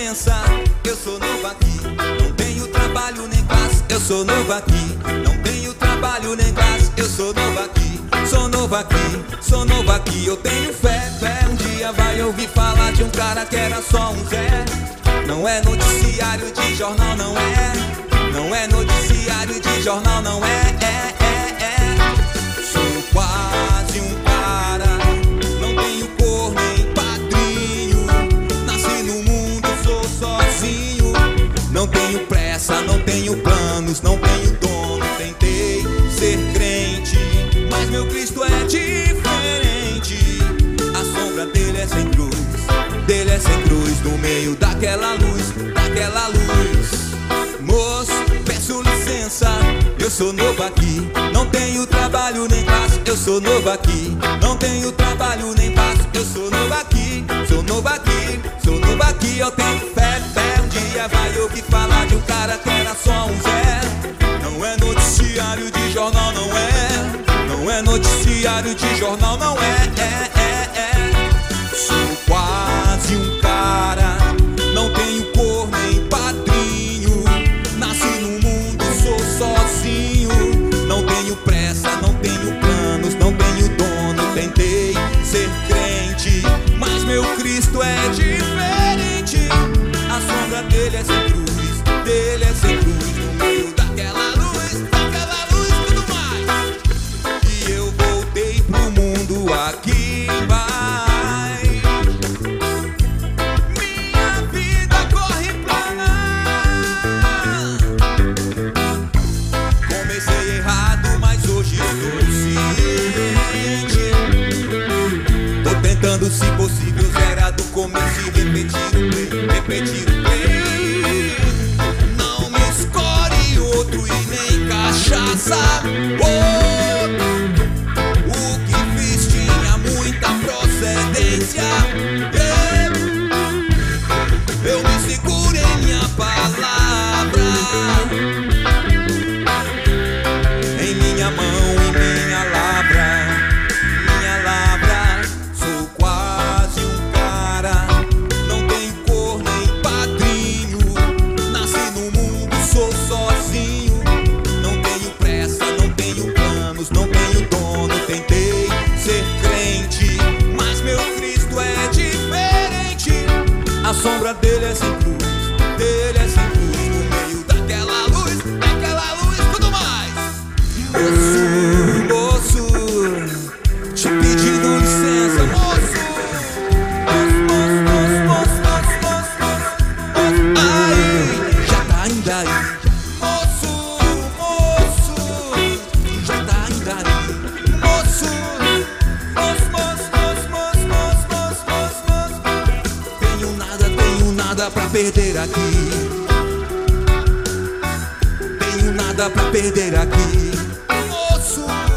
licença, eu sou novo aqui. Não tenho trabalho nem classe, eu sou novo aqui. Não tenho trabalho nem classe, eu sou novo aqui. Sou novo aqui, sou novo aqui. Eu tenho fé, um dia vai ouvir falar de um cara que era só um Zé. Não é noticiário de jornal, não é. Não é noticiário de jornal, não é. Sou quase um cara, não tenho cor nem padrinho. Nasci no mundo, sou sozinho. Não tenho pressa, não tenho planos, não tenho dono. Tentei ser crente, mas meu Cristo é diferente. A sombra dele é sem cruz, dele é sem cruz. No meio daquela luz, daquela luz. Moço, peço licença, eu sou novo aqui. Não tenho trabalho nem classe, eu sou novo aqui. Não tenho trabalho nem classe, eu sou novo aqui. Sou novo aqui, sou novo aqui. Eu tenho fé, um dia vai ouvir falar de um cara que era só um Zé. Não é noticiário de jornal, não é. Não é noticiário de jornal, não é. Sou quase um cara, não tenho cor nem padrinho. Nasci no mundo, sou sozinho. Não tenho pressa, não tenho planos, não tenho dono. Tentei ser crente, mas meu Cristo é diferente. A sombra dele é sem cruz, dele é sem cruz. No meio daquela luz, tudo mais. E eu voltei pro mundo aqui, vai. Minha vida corre pra lá. Comecei errado, mas hoje estou ciente. Tô tentando, se possível, zerar do começo e repetir o play. Não me escolhe outro e nem cachaça. O que fiz tinha muita procedência. Eu me seguro em minha palavra, em minha mão e minha lavra. Minha lavra, sou quase um cara, não tenho cor nem padrinho. Nasci no mundo, sou sozinho. Não tenho pressa, não tenho planos, não tenho dono. Tentei ser crente, mas meu Cristo é diferente. A sombra dele é sem cruz, dele é sem cruz. No meio daquela luz, tudo mais. Moço, te pedindo licença, moço. Aí, já tá indo aí. Moço, já tá indo aí. Moço. Tenho nada pra perder aqui. Tenho nada pra perder aqui. Moço.